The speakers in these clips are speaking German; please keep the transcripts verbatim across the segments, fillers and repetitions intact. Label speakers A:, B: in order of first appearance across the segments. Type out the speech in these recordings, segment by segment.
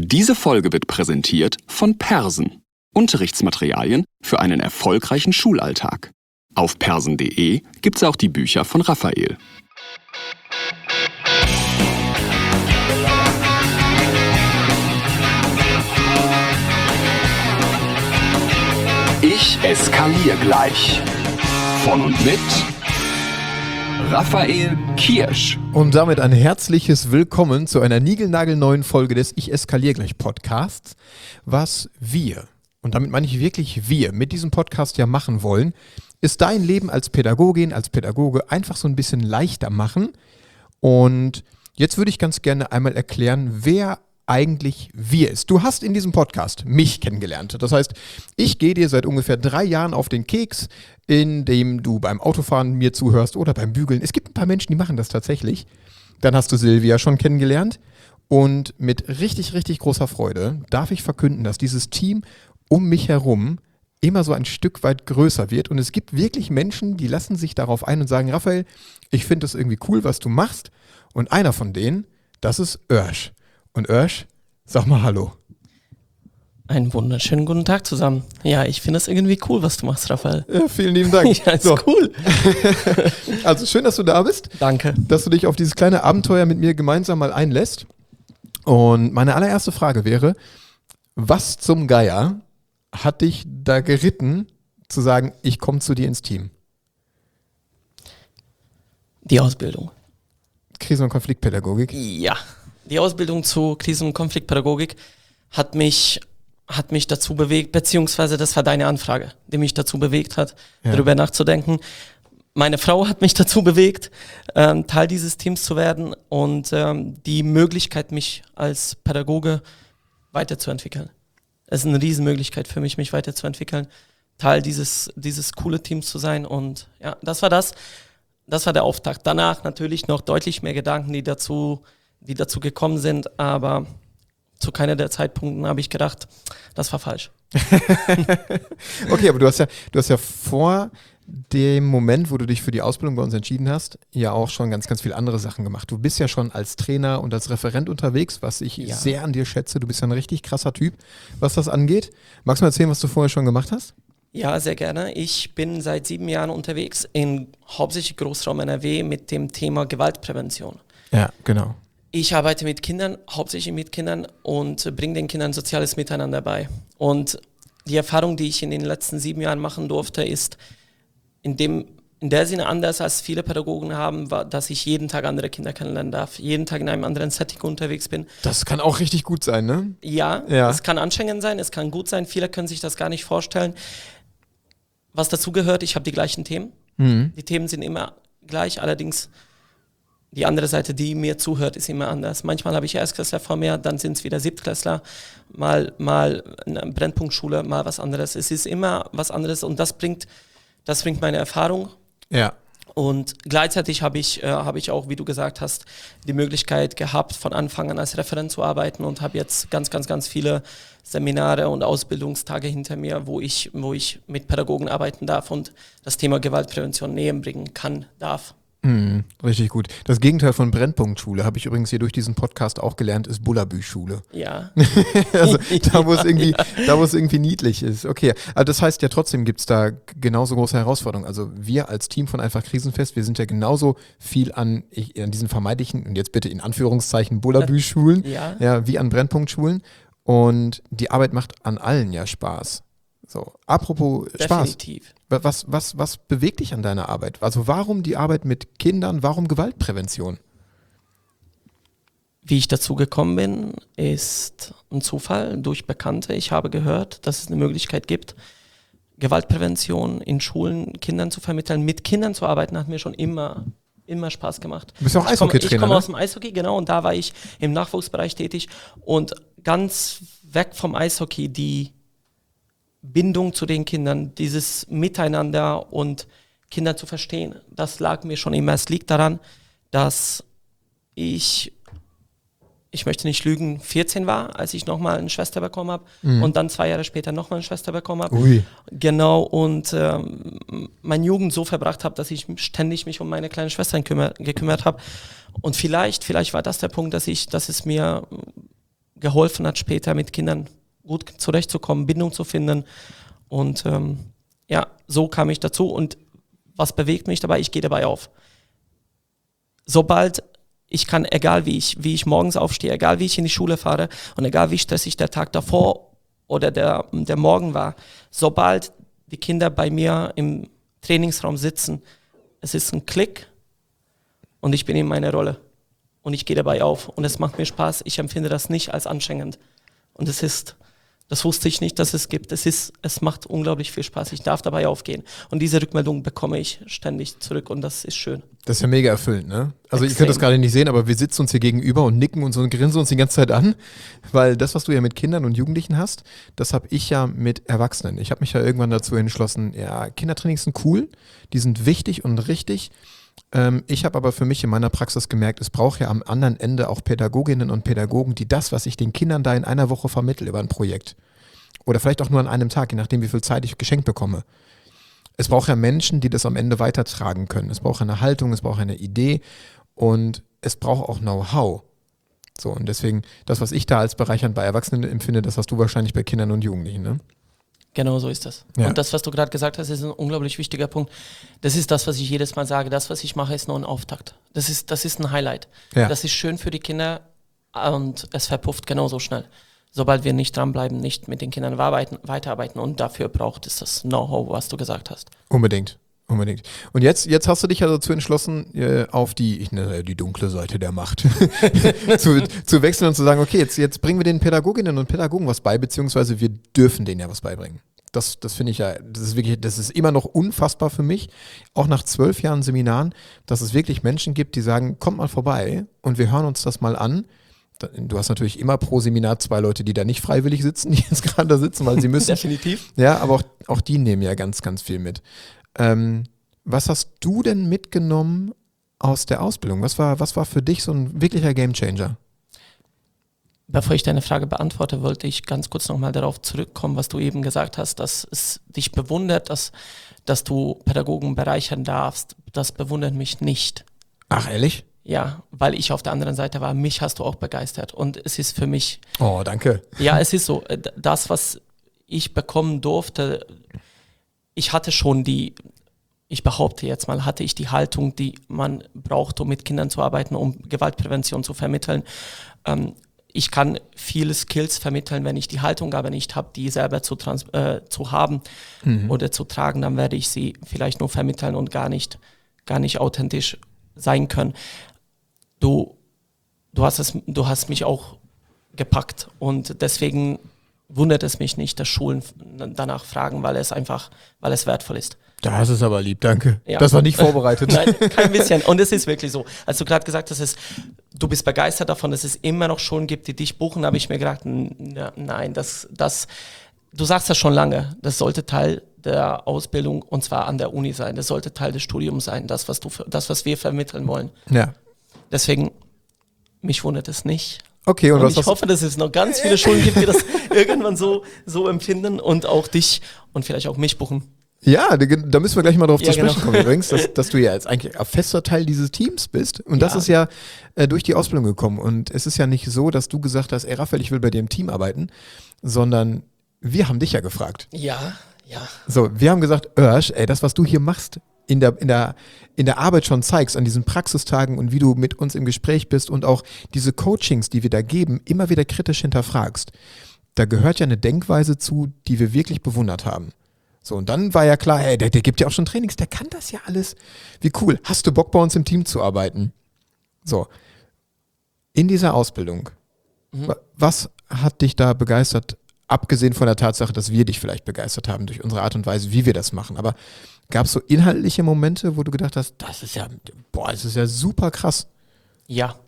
A: Diese Folge wird präsentiert von Persen. Unterrichtsmaterialien für einen erfolgreichen Schulalltag. Auf persen punkt de gibt's auch die Bücher von Raphael. Ich eskaliere gleich. Von und mit Raphael Kirsch.
B: Und damit ein herzliches Willkommen zu einer niegelnagelneuen Folge des Ich eskaliere gleich Podcasts. Was wir, und damit meine ich wirklich wir, mit diesem Podcast ja machen wollen, ist dein Leben als Pädagogin, als Pädagoge einfach so ein bisschen leichter machen. Und jetzt würde ich ganz gerne einmal erklären, wer eigentlich wir ist. Du hast in diesem Podcast mich kennengelernt. Das heißt, ich gehe dir seit ungefähr drei Jahren auf den Keks, indem du beim Autofahren mir zuhörst oder beim Bügeln. Es gibt ein paar Menschen, die machen das tatsächlich. Dann hast du Silvia schon kennengelernt. Und mit richtig, richtig großer Freude darf ich verkünden, dass dieses Team um mich herum immer so ein Stück weit größer wird. Und es gibt wirklich Menschen, die lassen sich darauf ein und sagen, Raphael, ich finde das irgendwie cool, was du machst. Und einer von denen, das ist Örsch. Und Örsch, sag mal Hallo.
C: Einen wunderschönen guten Tag zusammen. Ja, ich finde es irgendwie cool, was du machst, Raphael.
B: Ja, vielen lieben Dank.
C: Ja, ist so cool.
B: Also schön, dass du da bist.
C: Danke.
B: Dass du dich auf dieses kleine Abenteuer mit mir gemeinsam mal einlässt. Und meine allererste Frage wäre, was zum Geier hat dich da geritten, zu sagen, ich komme zu dir ins Team?
C: Die Ausbildung.
B: Krise- und Konfliktpädagogik?
C: Ja. Die Ausbildung zur Krisen- und Konfliktpädagogik hat mich, hat mich dazu bewegt, beziehungsweise das war deine Anfrage, die mich dazu bewegt hat, ja. darüber nachzudenken. Meine Frau hat mich dazu bewegt, ähm, Teil dieses Teams zu werden und ähm, die Möglichkeit, mich als Pädagoge weiterzuentwickeln. Es ist eine Riesenmöglichkeit für mich, mich weiterzuentwickeln, Teil dieses, dieses coole Teams zu sein. Und ja, das war das. Das war der Auftakt. Danach natürlich noch deutlich mehr Gedanken, die dazu die dazu gekommen sind, aber zu keiner der Zeitpunkten habe ich gedacht, das war falsch.
B: Okay, aber du hast ja, du hast ja vor dem Moment, wo du dich für die Ausbildung bei uns entschieden hast, ja auch schon ganz, ganz viele andere Sachen gemacht. Du bist ja schon als Trainer und als Referent unterwegs, was ich ja. sehr an dir schätze. Du bist ja ein richtig krasser Typ, was das angeht. Magst du mal erzählen, was du vorher schon gemacht hast?
C: Ja, sehr gerne. Ich bin seit sieben Jahren unterwegs in hauptsächlich Großraum N R W mit dem Thema Gewaltprävention.
B: Ja, genau.
C: Ich arbeite mit Kindern, hauptsächlich mit Kindern und bringe den Kindern soziales Miteinander bei. Und die Erfahrung, die ich in den letzten sieben Jahren machen durfte, ist in dem, in der Sinne anders als viele Pädagogen haben, war, dass ich jeden Tag andere Kinder kennenlernen darf, jeden Tag in einem anderen Setting unterwegs bin.
B: Das kann auch richtig gut sein, ne?
C: Ja,
B: ja.
C: Es kann anstrengend sein, es kann gut sein, viele können sich das gar nicht vorstellen. Was dazu gehört, ich habe die gleichen Themen. Mhm. Die Themen sind immer gleich, allerdings die andere Seite, die mir zuhört, ist immer anders. Manchmal habe ich Erstklässler vor mir, dann sind es wieder Siebtklässler, mal, mal eine Brennpunktschule, mal was anderes. Es ist immer was anderes und das bringt, das bringt meine Erfahrung.
B: Ja.
C: Und gleichzeitig habe ich, äh, habe ich auch, wie du gesagt hast, die Möglichkeit gehabt, von Anfang an als Referent zu arbeiten und habe jetzt ganz, ganz, ganz viele Seminare und Ausbildungstage hinter mir, wo ich, wo ich mit Pädagogen arbeiten darf und das Thema Gewaltprävention näher bringen kann, darf.
B: Mm, richtig gut. Das Gegenteil von Brennpunktschule, habe ich übrigens hier durch diesen Podcast auch gelernt, ist Bullabü-Schule.
C: Ja.
B: Also da, wo es
C: ja,
B: irgendwie,
C: ja.
B: da, wo es irgendwie niedlich ist. Okay, also das heißt ja trotzdem gibt es da genauso große Herausforderungen. Also wir als Team von Einfach Krisenfest, wir sind ja genauso viel an, ich, an diesen vermeintlichen, und jetzt bitte in Anführungszeichen, Bullabü-Schulen,
C: ja.
B: ja, wie an Brennpunktschulen. Und die Arbeit macht an allen ja Spaß. So, apropos Spaß.
C: Definitiv.
B: Was, was, was bewegt dich an deiner Arbeit? Also warum die Arbeit mit Kindern, warum Gewaltprävention?
C: Wie ich dazu gekommen bin, ist ein Zufall durch Bekannte. Ich habe gehört, dass es eine Möglichkeit gibt, Gewaltprävention in Schulen Kindern zu vermitteln. Mit Kindern zu arbeiten hat mir schon immer, immer Spaß gemacht.
B: Du bist auch Eishockey-Trainer,
C: Ich komme
B: ne?
C: aus dem Eishockey, genau, und da war ich im Nachwuchsbereich tätig. Und ganz weg vom Eishockey, die Bindung zu den Kindern, dieses Miteinander und Kinder zu verstehen, das lag mir schon immer. Es liegt daran, dass ich, ich möchte nicht lügen, vierzehn war, als ich nochmal eine Schwester bekommen habe mhm. und dann zwei Jahre später nochmal eine Schwester bekommen habe.
B: Ui.
C: Genau, und ähm, meine Jugend so verbracht habe, dass ich ständig mich um meine kleine Schwester gekümmert, gekümmert habe. Und vielleicht, vielleicht war das der Punkt, dass ich, dass es mir geholfen hat, später mit Kindern gut zurechtzukommen, Bindung zu finden. Und ähm, ja, so kam ich dazu. Und was bewegt mich dabei? Ich gehe dabei auf. Sobald ich kann, egal wie ich, wie ich morgens aufstehe, egal wie ich in die Schule fahre und egal wie stressig der Tag davor oder der, der Morgen war, sobald die Kinder bei mir im Trainingsraum sitzen, es ist ein Klick und ich bin in meiner Rolle und ich gehe dabei auf und es macht mir Spaß. Ich empfinde das nicht als anstrengend und es ist, das wusste ich nicht, dass es gibt. Es ist, es macht unglaublich viel Spaß. Ich darf dabei aufgehen und diese Rückmeldung bekomme ich ständig zurück und das ist schön.
B: Das ist ja mega erfüllend, ne? Also
C: Extrem.
B: Ihr könnt das gerade nicht sehen, aber wir sitzen uns hier gegenüber und nicken uns und grinsen uns die ganze Zeit an, weil das, was du ja mit Kindern und Jugendlichen hast, das habe ich ja mit Erwachsenen. Ich habe mich ja irgendwann dazu entschlossen, ja, Kindertrainings sind cool, die sind wichtig und richtig. Ähm, ich habe aber für mich in meiner Praxis gemerkt, es braucht ja am anderen Ende auch Pädagoginnen und Pädagogen, die das, was ich den Kindern da in einer Woche vermittle über ein Projekt oder vielleicht auch nur an einem Tag, je nachdem, wie viel Zeit ich geschenkt bekomme. Es braucht ja Menschen, die das am Ende weitertragen können. Es braucht eine Haltung, es braucht eine Idee und es braucht auch Know-how. So, und deswegen, das, was ich da als bereichernd bei Erwachsenen empfinde, das hast du wahrscheinlich bei Kindern und Jugendlichen, ne?
C: Genau so ist das.
B: Ja.
C: Und das, was du gerade gesagt hast, ist ein unglaublich wichtiger Punkt. Das ist das, was ich jedes Mal sage. Das, was ich mache, ist nur ein Auftakt. Das ist, das ist ein Highlight.
B: Ja.
C: Das ist schön für die Kinder und es verpufft genauso schnell. Sobald wir nicht dranbleiben, nicht mit den Kindern weiterarbeiten und dafür braucht es das Know-how, was du gesagt hast.
B: Unbedingt, unbedingt. Und jetzt, jetzt hast du dich ja dazu entschlossen, äh, auf die, ich nenne die dunkle Seite der Macht zu, zu wechseln und zu sagen, okay, jetzt, jetzt bringen wir den Pädagoginnen und Pädagogen was bei, beziehungsweise wir dürfen denen ja was beibringen. Das, das finde ich ja, das ist wirklich, das ist immer noch unfassbar für mich, auch nach zwölf Jahren Seminaren, dass es wirklich Menschen gibt, die sagen, kommt mal vorbei und wir hören uns das mal an. Du hast natürlich immer pro Seminar zwei Leute, die da nicht freiwillig sitzen, die jetzt gerade da sitzen, weil sie müssen.
C: Definitiv.
B: Ja, aber auch, auch die nehmen ja ganz, ganz viel mit. Ähm, was hast du denn mitgenommen aus der Ausbildung? Was war, was war für dich so ein wirklicher Gamechanger?
C: Bevor ich deine Frage beantworte, wollte ich ganz kurz nochmal darauf zurückkommen, was du eben gesagt hast, dass es dich bewundert, dass, dass du Pädagogen bereichern darfst. Das bewundert mich nicht.
B: Ach, ehrlich?
C: Ja, weil ich auf der anderen Seite war, mich hast du auch begeistert und es ist für mich...
B: Oh, danke.
C: Ja, es ist so, das, was ich bekommen durfte, ich hatte schon die, ich behaupte jetzt mal, hatte ich die Haltung, die man braucht, um mit Kindern zu arbeiten, um Gewaltprävention zu vermitteln. Ähm, ich kann viele Skills vermitteln, wenn ich die Haltung aber nicht habe, die selber zu, trans- äh, zu haben mhm. oder zu tragen, dann werde ich sie vielleicht nur vermitteln und gar nicht, gar nicht authentisch sein können. Du, du, hast es, du hast mich auch gepackt und deswegen wundert es mich nicht, dass Schulen danach fragen, weil es einfach, weil es wertvoll ist.
B: Das ist aber lieb, danke.
C: Ja.
B: Das war nicht vorbereitet.
C: Nein, kein bisschen. Und es ist wirklich so. Als du gerade gesagt hast, es, du bist begeistert davon, dass es immer noch Schulen gibt, die dich buchen, habe ich mir gedacht, n- nein, das, das, du sagst das schon lange, das sollte Teil der Ausbildung und zwar an der Uni sein, das sollte Teil des Studiums sein, das, was du, das, was wir vermitteln wollen.
B: Ja.
C: Deswegen, mich wundert es nicht.
B: Okay, und,
C: und
B: was
C: ich
B: hast
C: hoffe, dass es noch ganz viele Schulen gibt, die das irgendwann so, so empfinden und auch dich und vielleicht auch mich buchen.
B: Ja, da, da müssen wir gleich mal drauf
C: Ja,
B: zu sprechen
C: genau.
B: kommen übrigens, dass, dass du ja jetzt eigentlich ein fester Teil dieses Teams bist. Und das
C: Ja.
B: ist ja äh, durch die Ausbildung gekommen. Und es ist ja nicht so, dass du gesagt hast, ey Raphael, ich will bei dir im Team arbeiten, sondern wir haben dich ja gefragt.
C: Ja, ja.
B: So, wir haben gesagt, Örsch, ey, das, was du hier machst, in der, in der, in der Arbeit schon zeigst, an diesen Praxistagen und wie du mit uns im Gespräch bist und auch diese Coachings, die wir da geben, immer wieder kritisch hinterfragst. Da gehört ja eine Denkweise zu, die wir wirklich bewundert haben. So, und dann war ja klar, hey, der, der gibt ja auch schon Trainings, der kann das ja alles. Wie cool. Hast du Bock, bei uns im Team zu arbeiten? So. In dieser Ausbildung,
C: Mhm.
B: wa- was hat dich da begeistert, abgesehen von der Tatsache, dass wir dich vielleicht begeistert haben durch unsere Art und Weise, wie wir das machen? Aber gab es so inhaltliche Momente, wo du gedacht hast, das ist ja, boah, das ist ja super krass.
C: Ja.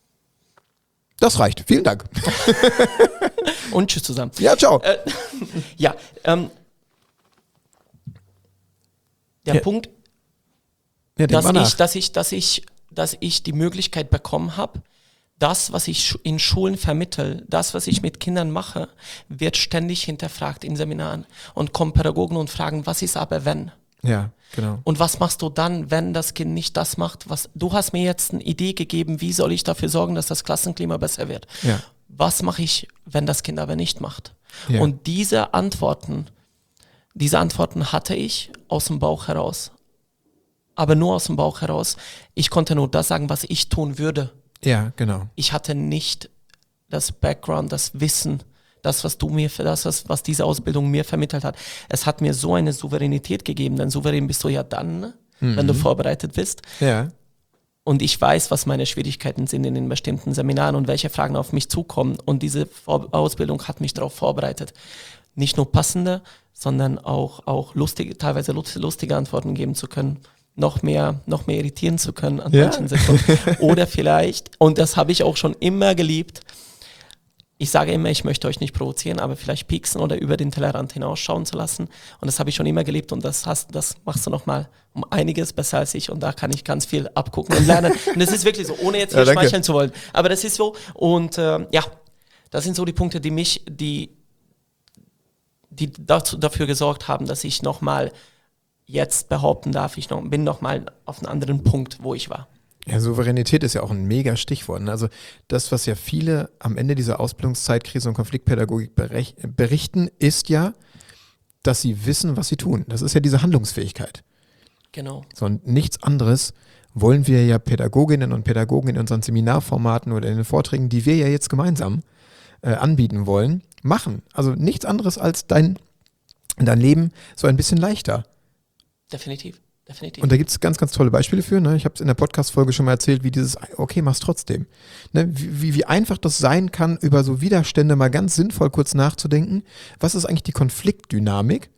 B: Das reicht. Vielen Dank.
C: Und tschüss zusammen.
B: Ja, ciao.
C: Äh, ja, ähm, der
B: Ja.
C: Punkt,
B: Ja, denk
C: dass
B: mal nach.
C: ich, dass ich, dass ich, dass ich die Möglichkeit bekommen habe, das, was ich schu- in Schulen vermittle, das, was ich mit Kindern mache, wird ständig hinterfragt in Seminaren und kommen Pädagogen und fragen, was ist aber wenn?
B: Ja, genau.
C: Und was machst du dann, wenn das Kind nicht das macht, was du hast mir jetzt eine Idee gegeben, wie soll ich dafür sorgen, dass das Klassenklima besser wird?
B: Ja.
C: was mache ich, wenn das Kind aber nicht macht?
B: Ja.
C: Und diese Antworten, diese Antworten hatte ich aus dem Bauch heraus. Aber nur aus dem Bauch heraus. Ich konnte nur das sagen, was ich tun würde.
B: Ja, genau.
C: Ich hatte nicht das Background, das Wissen, das, was du mir, das, was, was diese Ausbildung mir vermittelt hat. Es hat mir so eine Souveränität gegeben, denn souverän bist du ja dann, mhm. wenn du vorbereitet bist.
B: Ja.
C: Und ich weiß, was meine Schwierigkeiten sind in den bestimmten Seminaren und welche Fragen auf mich zukommen. Und diese Vor- Ausbildung hat mich darauf vorbereitet. Nicht nur passende, sondern auch, auch lustige, teilweise lustige Antworten geben zu können. Noch mehr, noch mehr irritieren zu können an
B: ja.
C: manchen Sekunden. Oder vielleicht, und das habe ich auch schon immer geliebt, ich sage immer, ich möchte euch nicht provozieren, aber vielleicht pieksen oder über den Tellerrand hinausschauen zu lassen. Und das habe ich schon immer geliebt und das, hast, das machst du nochmal um einiges besser als ich und da kann ich ganz viel abgucken und lernen. Und das ist wirklich so, ohne jetzt hier
B: ja,
C: schmeicheln zu wollen. Aber das ist so und äh, ja, das sind so die Punkte, die mich, die, die dazu, dafür gesorgt haben, dass ich nochmal jetzt behaupten darf, ich noch, bin nochmal auf einem anderen Punkt, wo ich war.
B: Ja, Souveränität ist ja auch ein mega Stichwort. Ne? Also das, was ja viele am Ende dieser Ausbildungszeit Krise- und Konfliktpädagogik berech- berichten, ist ja, dass sie wissen, was sie tun. Das ist ja diese Handlungsfähigkeit.
C: Genau.
B: So, und nichts anderes wollen wir ja Pädagoginnen und Pädagogen in unseren Seminarformaten oder in den Vorträgen, die wir ja jetzt gemeinsam äh, anbieten wollen, machen. Also nichts anderes als dein, dein Leben so ein bisschen leichter.
C: Definitiv. Definitiv.
B: Und da gibt es ganz, ganz tolle Beispiele für. Ne? Ich habe es in der Podcast-Folge schon mal erzählt, wie dieses, okay, mach's trotzdem. Ne? Wie, wie einfach das sein kann, über so Widerstände mal ganz sinnvoll kurz nachzudenken. Was ist eigentlich die Konfliktdynamik,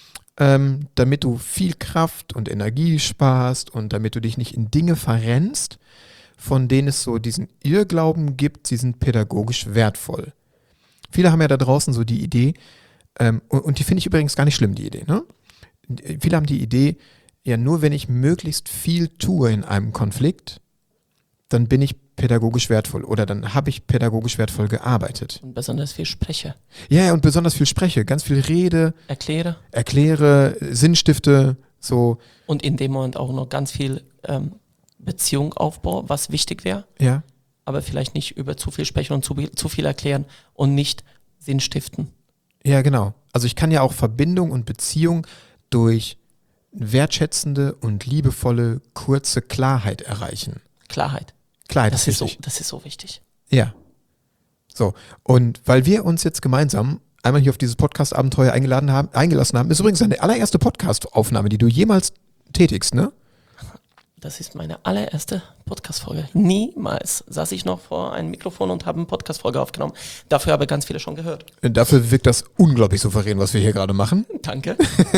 B: ähm, damit du viel Kraft und Energie sparst und damit du dich nicht in Dinge verrennst, von denen es so diesen Irrglauben gibt, sie sind pädagogisch wertvoll. Viele haben ja da draußen so die Idee, ähm, und, und die finde ich übrigens gar nicht schlimm, die Idee. Ne? Viele haben die Idee, ja, nur wenn ich möglichst viel tue in einem Konflikt, dann bin ich pädagogisch wertvoll oder dann habe ich pädagogisch wertvoll gearbeitet.
C: Und besonders viel spreche.
B: Ja, und besonders viel spreche, ganz viel rede,
C: Erkläre.
B: erkläre, Sinnstifte, so.
C: Und in dem Moment auch noch ganz viel ähm, Beziehung aufbaue, was wichtig wäre,
B: Ja.
C: aber vielleicht nicht über zu viel sprechen und zu, zu viel erklären und nicht Sinn stiften.
B: Ja, genau. Also ich kann ja auch Verbindung und Beziehung durch wertschätzende und liebevolle, kurze Klarheit erreichen.
C: Klarheit.
B: Klarheit
C: Das
B: ist
C: ist, so,
B: wichtig.
C: das ist so wichtig.
B: Ja. So, und weil wir uns jetzt gemeinsam einmal hier auf dieses Podcast-Abenteuer eingeladen haben, eingelassen haben, ist übrigens deine allererste Podcast-Aufnahme, die du jemals tätigst, ne?
C: Das ist meine allererste Podcast-Folge. Niemals saß ich noch vor einem Mikrofon und habe eine Podcast-Folge aufgenommen. Dafür habe ganz viele schon gehört.
B: Dafür wirkt das unglaublich souverän, was wir hier gerade machen.
C: Danke.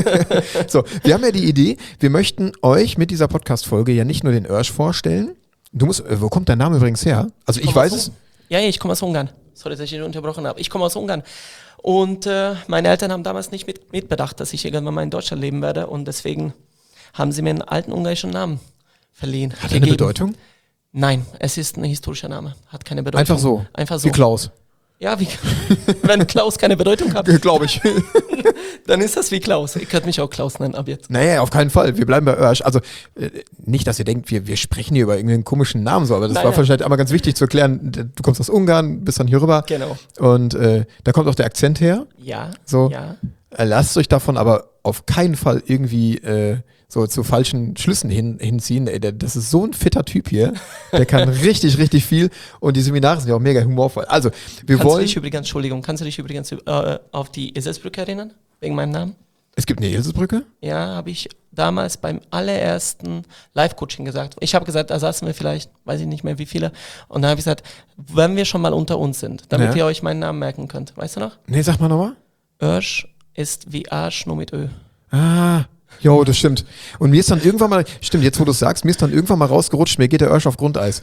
B: So, wir haben ja die Idee, wir möchten euch mit dieser Podcast-Folge ja nicht nur den Örsch vorstellen. Du musst, äh, wo kommt dein Name übrigens her? Also ich, ich weiß es.
C: Ja, ja, ich komme aus Ungarn. Sorry, dass ich ihn unterbrochen habe. Ich komme aus Ungarn. Und äh, meine Eltern haben damals nicht mit, mitbedacht, dass ich irgendwann mal in Deutschland leben werde. Und deswegen haben sie mir einen alten ungarischen Namen verliehen.
B: Hat er eine Bedeutung?
C: Nein, es ist ein historischer Name. Hat keine Bedeutung.
B: Einfach so?
C: Einfach so.
B: Wie Klaus?
C: Ja, wie, wenn Klaus keine Bedeutung hat,
B: Glaube ich.
C: dann ist das wie Klaus. Ich könnte mich auch Klaus nennen ab jetzt.
B: Naja, auf keinen Fall. Wir bleiben bei Örsch. Also äh, nicht, dass ihr denkt, wir, wir sprechen hier über irgendeinen komischen Namen so, aber das
C: Nein,
B: war
C: nein.
B: vielleicht einmal ganz wichtig zu erklären. Du kommst aus Ungarn, bist dann hier rüber.
C: Genau.
B: Und äh, da kommt auch der Akzent her.
C: Ja,
B: So.
C: ja.
B: Äh, Lasst euch davon aber auf keinen Fall irgendwie äh, so zu falschen Schlüssen hin, hinziehen. Ey, der, das ist so ein fitter Typ hier. Der kann richtig, richtig viel. Und die Seminare sind ja auch mega humorvoll. Also, wir
C: Kannst
B: wollen.
C: du dich übrigens, Entschuldigung, kannst du dich übrigens äh, auf die Eselsbrücke erinnern? Wegen meinem Namen?
B: Es gibt eine Ilsesbrücke?
C: Ja, habe ich damals beim allerersten Live-Coaching gesagt. Ich habe gesagt, da saßen wir vielleicht, weiß ich nicht mehr wie viele. Und dann habe ich gesagt, wenn wir schon mal unter uns sind, damit
B: Ja.
C: ihr euch meinen Namen merken könnt. Weißt du noch?
B: Nee, sag mal nochmal.
C: Örsch ist wie Arsch, nur mit Ö.
B: Ah, jo, das stimmt. Und mir ist dann irgendwann mal, stimmt, jetzt wo du es sagst, mir ist dann irgendwann mal rausgerutscht, mir geht der Örsch auf Grundeis.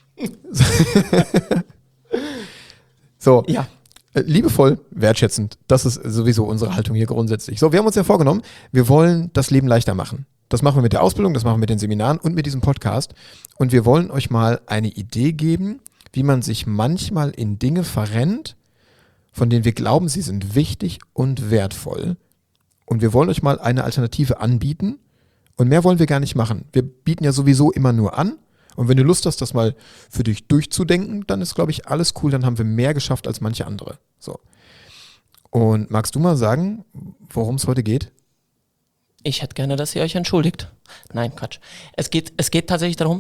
B: So,
C: Ja.
B: äh, liebevoll, wertschätzend, das ist sowieso unsere Haltung hier grundsätzlich. So, wir haben uns ja vorgenommen, wir wollen das Leben leichter machen. Das machen wir mit der Ausbildung, das machen wir mit den Seminaren und mit diesem Podcast. Und wir wollen euch mal eine Idee geben, wie man sich manchmal in Dinge verrennt, von denen wir glauben, sie sind wichtig und wertvoll. Und wir wollen euch mal eine Alternative anbieten. Und mehr wollen wir gar nicht machen. Wir bieten ja sowieso immer nur an Und wenn du Lust hast, das mal für dich durchzudenken, dann ist, glaube ich, alles cool, dann haben wir mehr geschafft als manche andere. So. Und magst du mal sagen, worum es heute geht?
C: Ich hätte gerne, dass ihr euch entschuldigt. Nein, Quatsch. Es geht, es geht tatsächlich darum,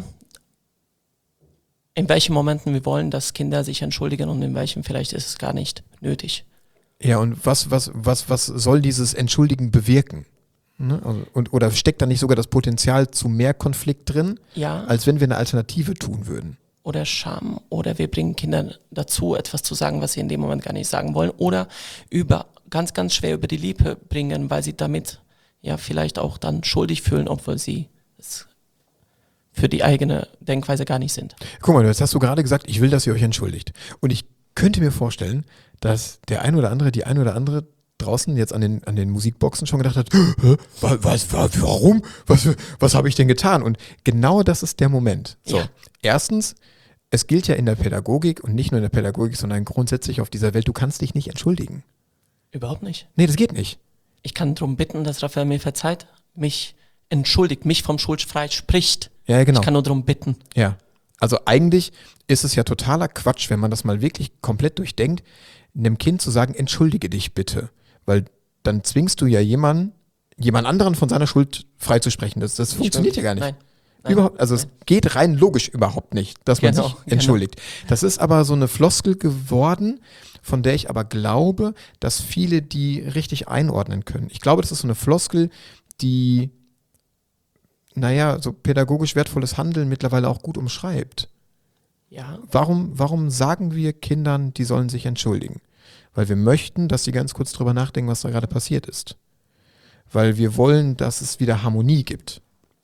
C: in welchen Momenten wir wollen, dass Kinder sich entschuldigen und in welchen vielleicht ist es gar nicht nötig.
B: Ja, und was, was, was, was soll dieses Entschuldigen bewirken? Ne? Und, oder steckt da nicht sogar das Potenzial zu mehr Konflikt drin,
C: Ja.
B: als wenn wir eine Alternative tun würden?
C: Oder Scham, oder wir bringen Kinder dazu, etwas zu sagen, was sie in dem Moment gar nicht sagen wollen, oder über ganz, ganz schwer über die Lippe bringen, weil sie damit ja vielleicht auch dann schuldig fühlen, obwohl sie es für die eigene Denkweise gar nicht sind.
B: Guck mal, jetzt hast du gerade gesagt, ich will, dass ihr euch entschuldigt. Und ich könnte mir vorstellen, dass der ein oder andere, die ein oder andere draußen jetzt an den, an den Musikboxen schon gedacht hat, was, was, was warum? Was, was habe ich denn getan? Und genau das ist der Moment. So,
C: Ja.
B: Erstens, es gilt ja in der Pädagogik und nicht nur in der Pädagogik, sondern grundsätzlich auf dieser Welt, du kannst dich nicht entschuldigen.
C: Überhaupt nicht.
B: Nee, das geht nicht.
C: Ich kann darum bitten, dass Raphael mir verzeiht, mich entschuldigt, mich vom Schuld frei spricht.
B: Ja, genau.
C: Ich kann nur darum bitten.
B: Ja. Also eigentlich ist es ja totaler Quatsch, wenn man das mal wirklich komplett durchdenkt, einem Kind zu sagen, entschuldige dich bitte. Weil dann zwingst du ja jemanden, jemand anderen von seiner Schuld freizusprechen. Das, das funktioniert ja gar nicht.
C: Nein. Nein.
B: Überhaupt, also es geht rein logisch überhaupt nicht, dass man
C: Genau,
B: sich entschuldigt. Das ist aber so eine Floskel geworden, von der ich aber glaube, dass viele die richtig einordnen können. Ich glaube, das ist so eine Floskel, die, naja, so pädagogisch wertvolles Handeln mittlerweile auch gut umschreibt.
C: Ja,
B: Warum, warum sagen wir Kindern, die sollen sich entschuldigen? Weil wir möchten, dass sie ganz kurz drüber nachdenken, was da gerade passiert ist. Weil wir wollen, dass es wieder Harmonie gibt.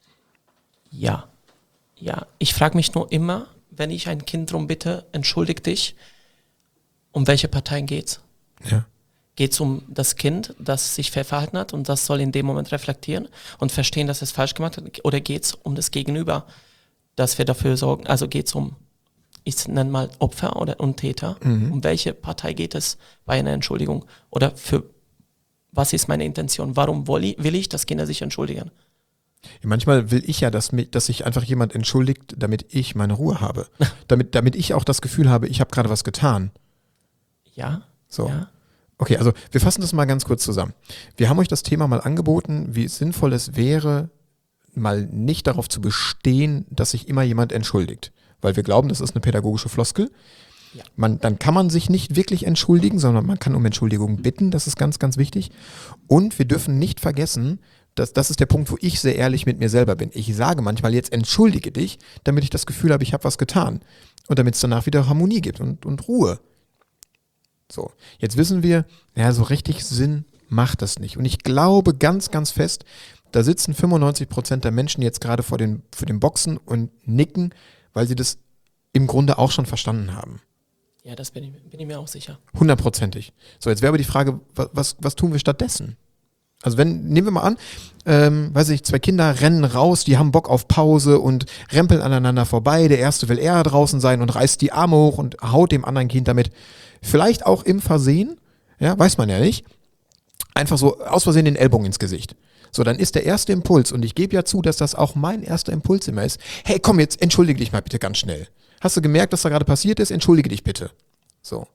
C: ja, ja. Ich frage mich nur immer, wenn ich ein Kind darum bitte, entschuldig dich, um welche Parteien geht's?
B: Ja.
C: Geht es um das Kind, das sich verhalten hat und das soll in dem Moment reflektieren und verstehen, dass es falsch gemacht hat? Oder geht es um das Gegenüber, dass wir dafür sorgen, also geht es um, ich nenne mal Opfer oder und Täter,
B: Mhm.
C: um welche Partei geht es bei einer Entschuldigung? Oder für was ist meine Intention? Warum will ich, will ich dass Kinder sich entschuldigen?
B: Ja, manchmal will ich ja, dass, mi- dass sich einfach jemand entschuldigt, damit ich meine Ruhe habe. damit, damit ich auch das Gefühl habe, ich habe gerade was getan.
C: Ja,
B: So.
C: ja,
B: Okay, also wir fassen das mal ganz kurz zusammen. Wir haben euch das Thema mal angeboten, wie sinnvoll es wäre, mal nicht darauf zu bestehen, dass sich immer jemand entschuldigt. Weil wir glauben, das ist eine pädagogische Floskel.
C: Ja.
B: Man, dann kann man sich nicht wirklich entschuldigen, sondern man kann um Entschuldigung bitten. Das ist ganz, ganz wichtig. Und wir dürfen nicht vergessen, dass das ist der Punkt, wo ich sehr ehrlich mit mir selber bin. Ich sage manchmal jetzt entschuldige dich, damit ich das Gefühl habe, ich habe was getan. Und damit es danach wieder Harmonie gibt und, und Ruhe. So, jetzt wissen wir, ja, so richtig Sinn macht das nicht. Und ich glaube ganz, ganz fest, da sitzen fünfundneunzig Prozent der Menschen jetzt gerade vor den, vor den Boxen und nicken, weil sie das im Grunde auch schon verstanden haben.
C: ja, das bin ich, bin ich mir auch sicher.
B: Hundertprozentig. So, jetzt wäre aber die Frage, was, was, was tun wir stattdessen? Also wenn, nehmen wir mal an, ähm, weiß ich, zwei Kinder rennen raus, die haben Bock auf Pause und rempeln aneinander vorbei. Der erste will eher draußen sein und reißt die Arme hoch und haut dem anderen Kind damit, vielleicht auch im Versehen, ja, weiß man ja nicht, einfach so aus Versehen den Ellbogen ins Gesicht. So, dann ist der erste Impuls, und ich gebe ja zu, dass das auch mein erster Impuls immer ist, hey, komm jetzt, entschuldige dich mal bitte ganz schnell. Hast du gemerkt, dass da gerade passiert ist? Entschuldige dich bitte. So.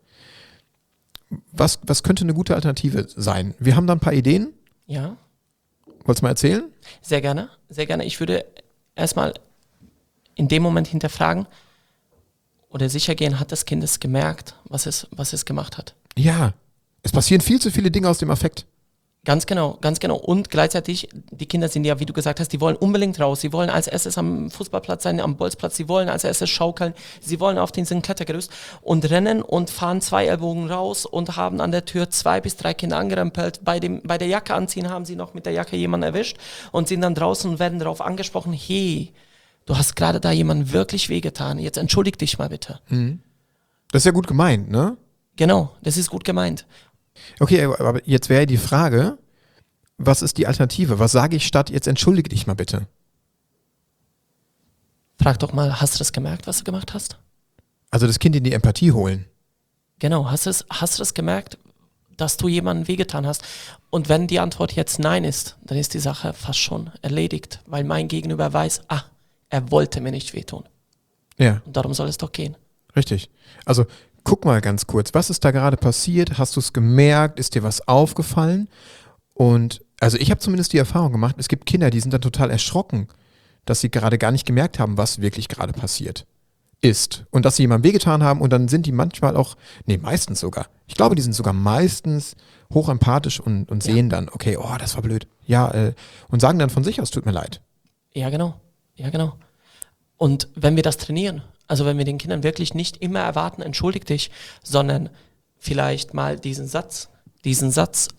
B: Was, was könnte eine gute Alternative sein? Wir haben da ein paar Ideen.
C: Ja,
B: Wolltest du mal erzählen?
C: sehr gerne, sehr gerne. Ich würde erstmal in dem Moment hinterfragen oder sicher gehen, hat das Kind es gemerkt, was es, was es gemacht hat.
B: Ja. Es passieren viel zu viele Dinge aus dem Affekt.
C: Ganz genau, ganz genau. Und gleichzeitig, die Kinder sind ja, wie du gesagt hast, die wollen unbedingt raus. Sie wollen als erstes am Fußballplatz sein, am Bolzplatz. Sie wollen als erstes schaukeln. Sie wollen auf diesen Klettergerüst und rennen und fahren zwei Ellbogen raus und haben an der Tür zwei bis drei Kinder angerempelt. Bei, dem, bei der Jacke anziehen haben sie noch mit der Jacke jemanden erwischt und sind dann draußen und werden darauf angesprochen, hey, du hast gerade da jemandem wirklich wehgetan. Jetzt entschuldig dich mal bitte.
B: Das ist ja gut gemeint, ne?
C: Genau, das ist gut gemeint.
B: Okay, aber jetzt wäre die Frage, was ist die Alternative? Was sage ich statt, jetzt entschuldige dich mal bitte?
C: Frag doch mal, hast du das gemerkt, was du gemacht hast?
B: Also das Kind in die Empathie holen.
C: Genau, hast du es, hast du es gemerkt, dass du jemandem wehgetan hast? Und wenn die Antwort jetzt nein ist, dann ist die Sache fast schon erledigt, weil mein Gegenüber weiß, ah, er wollte mir nicht wehtun.
B: Ja.
C: Und darum soll es doch gehen.
B: Richtig. Also guck mal ganz kurz, was ist da gerade passiert? Hast du es gemerkt? Ist dir was aufgefallen? Und also ich habe zumindest die Erfahrung gemacht, es gibt Kinder, die sind dann total erschrocken, dass sie gerade gar nicht gemerkt haben, was wirklich gerade passiert ist. Und dass sie jemandem wehgetan haben und dann sind die manchmal auch, nee, meistens sogar. Ich glaube, die sind sogar meistens hochempathisch und, und sehen
C: Ja.
B: dann, okay, oh, das war blöd. Ja, äh, und sagen dann von sich aus, tut mir leid.
C: Ja, genau. Ja, genau. Und wenn wir das trainieren, also wenn wir den Kindern wirklich nicht immer erwarten, entschuldig dich, sondern vielleicht mal diesen Satz, diesen Satz,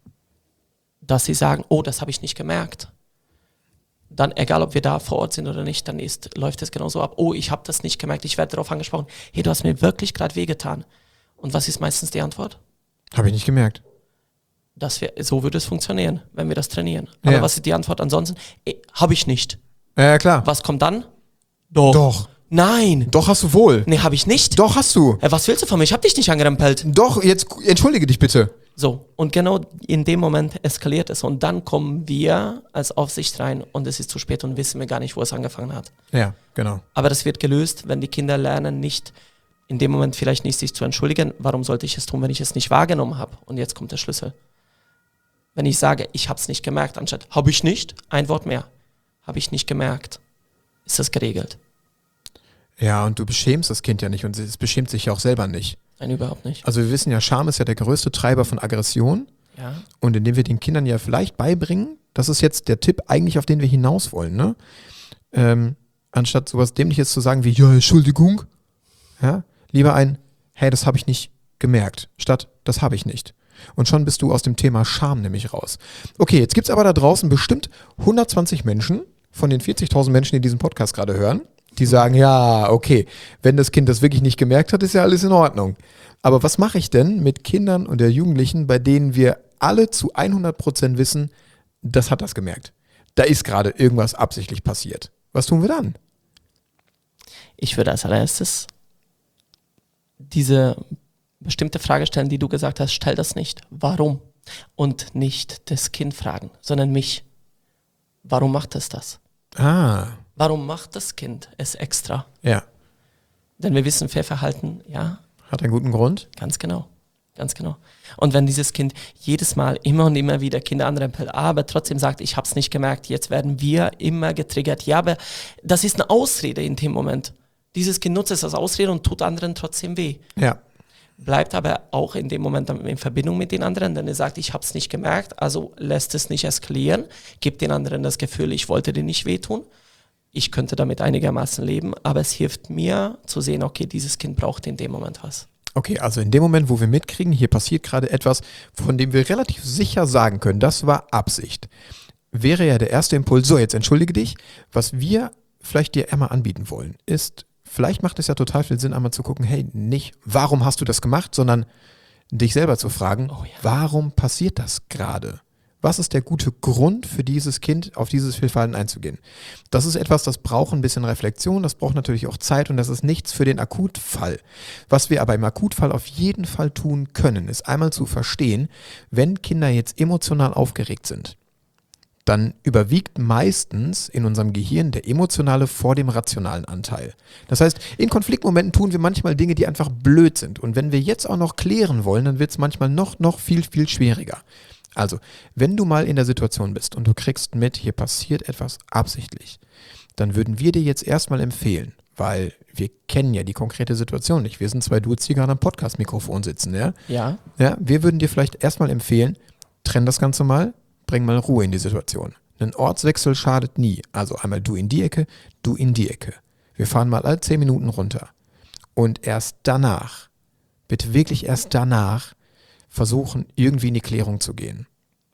C: dass sie sagen, oh, das habe ich nicht gemerkt. Dann, egal ob wir da vor Ort sind oder nicht, dann ist, läuft es genauso ab. Oh, ich habe das nicht gemerkt, ich werde darauf angesprochen. Hey, du hast mir wirklich gerade wehgetan. Und was ist meistens die Antwort?
B: Habe ich nicht gemerkt.
C: Dass wir, so würde es funktionieren, wenn wir das trainieren. Aber
B: Ja.
C: was ist die Antwort ansonsten? Eh, habe ich nicht.
B: Ja, klar.
C: Was kommt dann? Doch.
B: Doch.
C: Nein.
B: Doch hast du wohl.
C: Nee, habe ich nicht.
B: Doch hast du.
C: Äh, was willst du von mir? Ich habe dich nicht angerempelt.
B: Doch, jetzt entschuldige dich bitte.
C: So, und genau in dem Moment eskaliert es. Und dann kommen wir als Aufsicht rein und es ist zu spät und wissen wir gar nicht, wo es angefangen hat.
B: Ja, genau.
C: Aber das wird gelöst, wenn die Kinder lernen, nicht in dem Moment vielleicht nicht sich zu entschuldigen. Warum sollte ich es tun, wenn ich es nicht wahrgenommen habe? Und jetzt kommt der Schlüssel. Wenn ich sage, ich habe es nicht gemerkt, anstatt habe ich nicht, ein Wort mehr. Habe ich nicht gemerkt. Ist das geregelt?
B: Ja, und du beschämst das Kind ja nicht und es beschämt sich ja auch selber nicht.
C: Nein, überhaupt nicht.
B: Also wir wissen ja, Scham ist ja der größte Treiber von Aggression.
C: Ja.
B: Und indem wir den Kindern ja vielleicht beibringen, das ist jetzt der Tipp eigentlich, auf den wir hinaus wollen, ne? Ähm, anstatt sowas Dämliches zu sagen wie, ja, Entschuldigung, ja, lieber ein, hey, das habe ich nicht gemerkt, statt, das habe ich nicht. Und schon bist du aus dem Thema Scham nämlich raus. Okay, jetzt gibt es aber da draußen bestimmt hundertzwanzig Menschen von den vierzigtausend Menschen, die diesen Podcast gerade hören, die sagen, ja, okay, wenn das Kind das wirklich nicht gemerkt hat, ist ja alles in Ordnung. Aber was mache ich denn mit Kindern und der Jugendlichen, bei denen wir alle zu hundert Prozent wissen, das hat das gemerkt. Da ist gerade irgendwas absichtlich passiert. Was tun wir dann?
C: Ich würde als allererstes diese bestimmte Frage stellen, die du gesagt hast, stell das nicht. Warum? Und nicht das Kind fragen, sondern mich. Warum macht es das?
B: Ah,
C: Warum macht das Kind es extra?
B: ja.
C: Denn wir wissen, Fehlverhalten, ja,
B: Hat einen guten Grund?
C: ganz genau. Ganz genau. Und wenn dieses Kind jedes Mal immer und immer wieder Kinder anrempelt, aber trotzdem sagt, ich habe es nicht gemerkt, jetzt werden wir immer getriggert. Ja, aber das ist eine Ausrede in dem Moment. Dieses Kind nutzt es als Ausrede und tut anderen trotzdem weh.
B: Ja.
C: Bleibt aber auch in dem Moment in Verbindung mit den anderen, denn er sagt, ich habe es nicht gemerkt, also lässt es nicht eskalieren, gibt den anderen das Gefühl, ich wollte dir nicht wehtun. Ich könnte damit einigermaßen leben, aber es hilft mir zu sehen, okay, dieses Kind braucht in dem Moment was.
B: Okay, also in dem Moment, wo wir mitkriegen, hier passiert gerade etwas, von dem wir relativ sicher sagen können, das war Absicht, wäre ja der erste Impuls, so jetzt entschuldige dich, was wir vielleicht dir einmal anbieten wollen, ist, vielleicht macht es ja total viel Sinn, einmal zu gucken, hey, nicht, warum hast du das gemacht, sondern dich selber zu fragen,
C: Oh ja.
B: warum passiert das gerade? Was ist der gute Grund für dieses Kind, auf dieses Fehlverhalten einzugehen? Das ist etwas, das braucht ein bisschen Reflexion, das braucht natürlich auch Zeit und das ist nichts für den Akutfall. Was wir aber im Akutfall auf jeden Fall tun können, ist einmal zu verstehen, wenn Kinder jetzt emotional aufgeregt sind, dann überwiegt meistens in unserem Gehirn der emotionale vor dem rationalen Anteil. Das heißt, in Konfliktmomenten tun wir manchmal Dinge, die einfach blöd sind. Und wenn wir jetzt auch noch klären wollen, dann wird es manchmal noch, noch viel, viel schwieriger. Also, wenn du mal in der Situation bist und du kriegst mit, hier passiert etwas absichtlich, dann würden wir dir jetzt erstmal empfehlen, weil wir kennen ja die konkrete Situation nicht. Wir sind zwei Dudes, die gerade am Podcast-Mikrofon sitzen, ja?
C: Ja,
B: Ja, wir würden dir vielleicht erstmal empfehlen, trenn das Ganze mal, bring mal Ruhe in die Situation. Ein Ortswechsel schadet nie. Also einmal du in die Ecke, du in die Ecke. Wir fahren mal alle zehn Minuten runter. Und erst danach, bitte wirklich erst danach, versuchen, irgendwie in die Klärung zu gehen.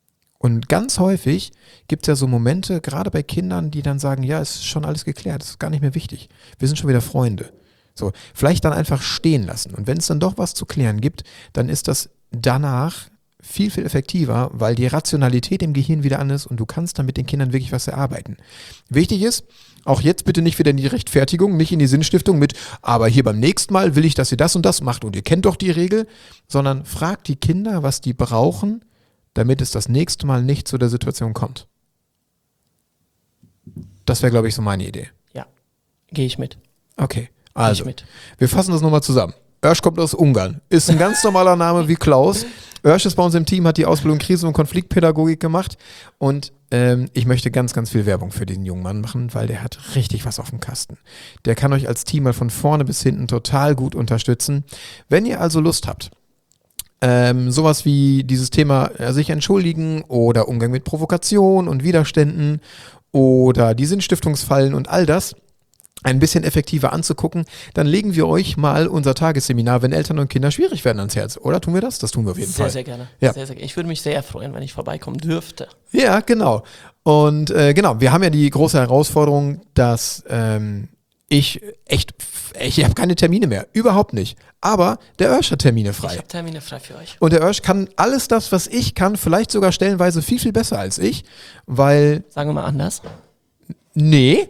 B: Und ganz häufig gibt es ja so Momente, gerade bei Kindern, die dann sagen, ja, es ist schon alles geklärt, es ist gar nicht mehr wichtig. Wir sind schon wieder Freunde. So, vielleicht dann einfach stehen lassen. Und wenn es dann doch was zu klären gibt, dann ist das danach viel, viel effektiver, weil die Rationalität im Gehirn wieder an ist und du kannst dann mit den Kindern wirklich was erarbeiten. Wichtig ist, auch jetzt bitte nicht wieder in die Rechtfertigung, nicht in die Sinnstiftung mit, aber hier beim nächsten Mal will ich, dass ihr das und das macht und ihr kennt doch die Regel, sondern fragt die Kinder, was die brauchen, damit es das nächste Mal nicht zu der Situation kommt. Das wäre, glaube ich, so meine Idee.
C: ja, gehe ich mit.
B: Okay, Also,
C: mit.
B: wir fassen das nochmal zusammen. Örsch kommt aus Ungarn. Ist ein ganz normaler Name wie Klaus. Örsch ist bei uns im Team, hat die Ausbildung Krisen- und Konfliktpädagogik gemacht. Und ähm, ich möchte ganz, ganz viel Werbung für diesen jungen Mann machen, weil der hat richtig was auf dem Kasten. Der kann euch als Team mal von vorne bis hinten total gut unterstützen. Wenn ihr also Lust habt, ähm, sowas wie dieses Thema äh, sich entschuldigen oder Umgang mit Provokation und Widerständen oder die Sinnstiftungsfallen und all das ein bisschen effektiver anzugucken, dann legen wir euch mal unser Tagesseminar, wenn Eltern und Kinder schwierig werden, ans Herz. Oder tun wir das? Das tun wir auf jeden
C: sehr,
B: Fall.
C: Sehr, sehr gerne.
B: Ja.
C: Sehr, sehr gerne. Ich würde mich sehr freuen, wenn ich vorbeikommen dürfte.
B: Ja, genau. Und äh, genau, wir haben ja die große Herausforderung, dass ähm, ich echt, ich habe keine Termine mehr. Überhaupt nicht. Aber der Örsch hat Termine frei.
C: Ich habe Termine frei für euch.
B: Und der Örsch kann alles das, was ich kann, vielleicht sogar stellenweise viel, viel besser als ich, weil...
C: Sagen wir mal anders.
B: Nee.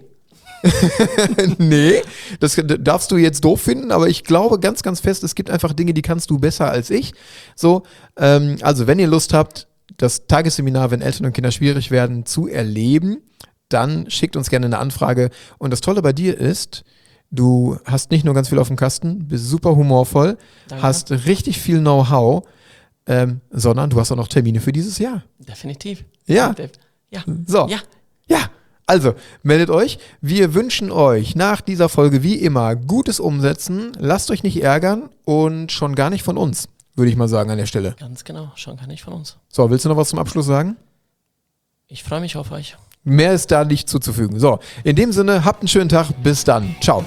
B: Nee, das darfst du jetzt doof finden, aber ich glaube ganz, ganz fest, es gibt einfach Dinge, die kannst du besser als ich. So, ähm, also wenn ihr Lust habt, das Tagesseminar, wenn Eltern und Kinder schwierig werden, zu erleben, dann schickt uns gerne eine Anfrage. Und das Tolle bei dir ist, du hast nicht nur ganz viel auf dem Kasten, bist super humorvoll,
C: Danke.
B: hast richtig viel Know-how, ähm, sondern du hast auch noch Termine für dieses Jahr.
C: Definitiv.
B: Ja.
C: Ja.
B: So.
C: Ja.
B: Ja. Also, meldet euch. Wir wünschen euch nach dieser Folge wie immer gutes Umsetzen. Lasst euch nicht ärgern und schon gar nicht von uns, würde ich mal sagen an der Stelle.
C: Ganz genau, schon gar nicht von uns.
B: So, willst du noch was zum Abschluss sagen?
C: Ich freue mich auf euch.
B: Mehr ist da nicht zuzufügen. So, in dem Sinne, habt einen schönen Tag. Bis dann. Ciao.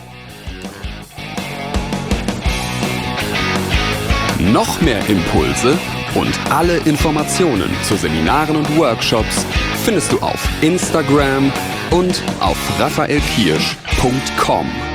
A: Noch mehr Impulse und alle Informationen zu Seminaren und Workshops findest du auf Instagram und auf raphaelkirsch punkt com.